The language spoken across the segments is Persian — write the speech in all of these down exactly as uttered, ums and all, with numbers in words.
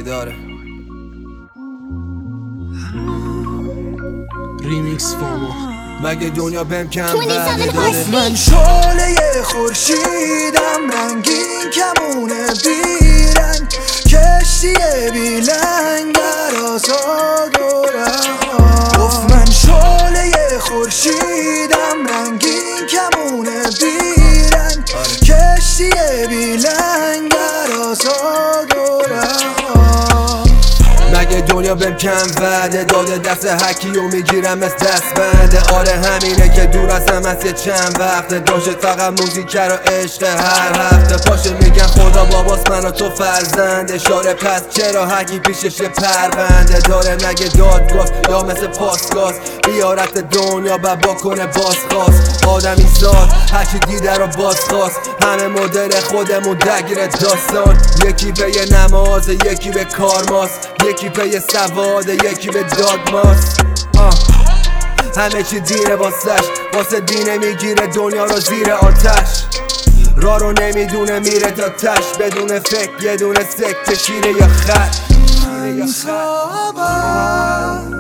داره. ریمیکس فامو مگه دنیا بهم کم وعده داده؟ من شعله خورشیدم، رنگین کمونه بیرنگ، کشتی بی لنگر آزاد و رها. گفت من شعله خورشیدم، رنگین کمونه بیرنگ، کشتی بی لنگر آزاد و رها. مگه دنیا بهم کم وعده داده؟ دست حکی و میگیرم از دست بنده. آره همینه که دور ازم از یه چند وقته، داشت فقط موزیک رو عشق هر هفته. پاشه میگن خدا باباست من و تو فرزند اشاره، پس چرا حکی پیشش یه پرونده داره؟ مگه دادگاه یا مثل پاسگاز بیارت دنیا با کنه بازخواست؟ آدمی زاد هرچی دیده رو بازخواست، همه مدل خودمون درگیر داستان. یکی به یه نماز، یکی به کارماست، یکی پی سواد، یکی به داگماست. همه چی دینه واسش، واسه دینه میگیره دنیا رو زیر آتش. را رو نمیدونه میره تا تش، بدون فکر یه دونه سکت شیره یا خط. صبح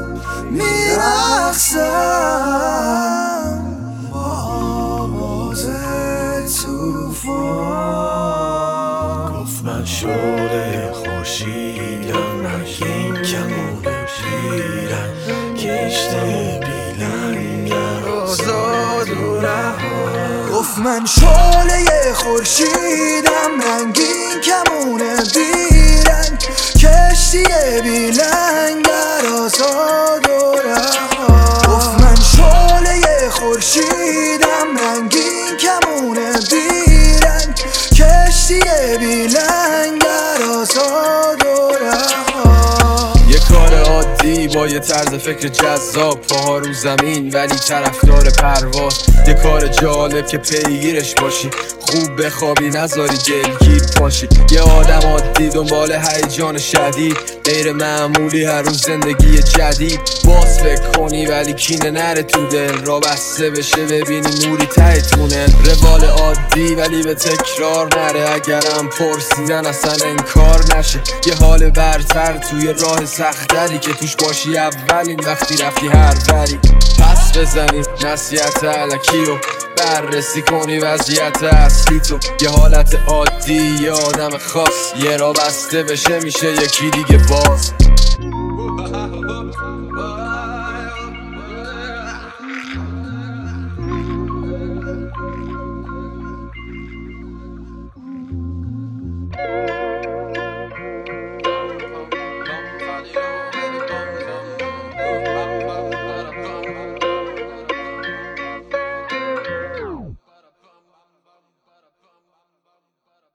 میرخصم با آواز توفان. گفت من شعله خورشیدم، رنگین کمونه بیرنگ، کشتی بی لنگر آزاد و رها. گفت من شعله خورشیدم، رنگین کمونه بیرنگ، کشتی بی لنگر آزاد و رها. گفت من شعله خورشیدم، رنگین کمونه بیرنگ، کشتی بی لنگر آزاد و رها. یه کار عادی با یه طرز فکر جذاب، پاها رو زمین ولی طرفدار پرواز. یه کار جالب که پیگیرش باشی، خوب بخوابی نذاری دلگیر پاشی. یه آدم عادی دنبال هیجان شدید، غیر معمولی هر روز زندگی جدید. باز فکر کنی ولی کینه نره تو دل، را بسته بشه ببینی نوری ته تونل. روال عادی ولی به تکرار نره، اگرم پرسیدن اصلا انکار نشه. یه حال برتر توی راه سختری که توش باشی اولین وقتی رفتی هر بری. پس بزنی نصیحت الکی رو بررسی کنی وضعیت اصلی تو. یه حالت عادی، یه آدم خاص، یه را بسته بشه میشه یکی دیگه باز.